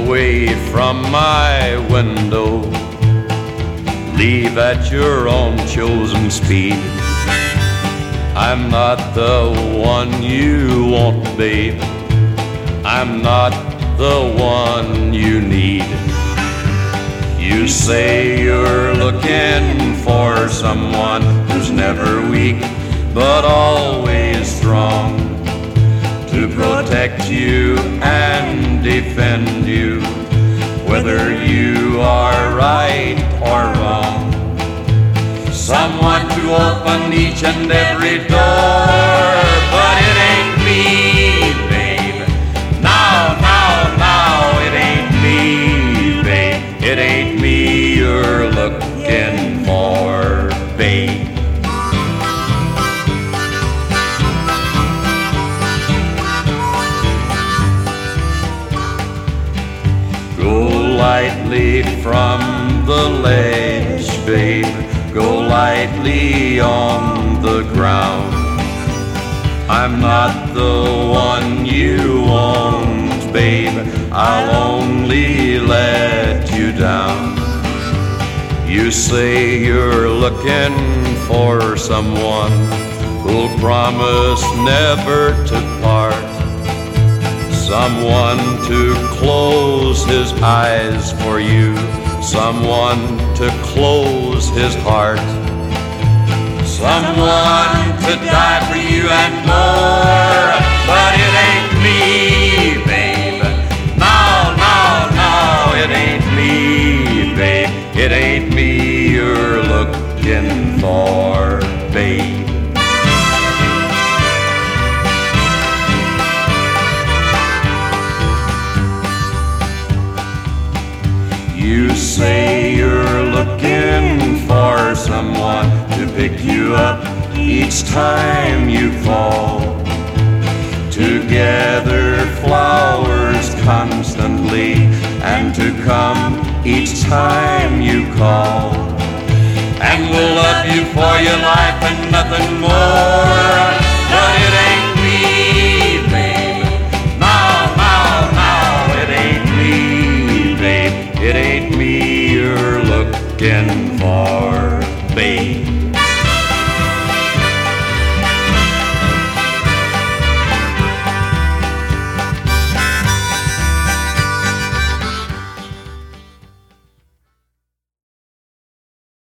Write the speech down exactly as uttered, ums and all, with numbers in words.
away from my window. Leave at your own chosen speed. I'm not the one you want, babe. I'm not the one you need. You say you're looking for someone who's never weak, but always strong, to protect you and defend you, whether you are right or wrong. Someone to open each and every door, but it ain't me, babe. No, no, no, it ain't me, babe. It ain't me you're looking for, babe. Go lightly from the ledge, babe. Go lightly on the ground. I'm not the one you want, babe. I'll only let you down. You say you're looking for someone who'll promise never to part, someone to close his eyes for you, someone to close his heart, someone to die for you and more. But it ain't me, babe. No, no, no, it ain't me, babe. It ain't me you're looking for, babe. You say you're looking for someone to pick you up each time you fall, to gather flowers constantly and to come each time you call, and will love you for your life and nothing more. But it ain't me, babe. No, no, no, it ain't me, babe. It ain't me you're looking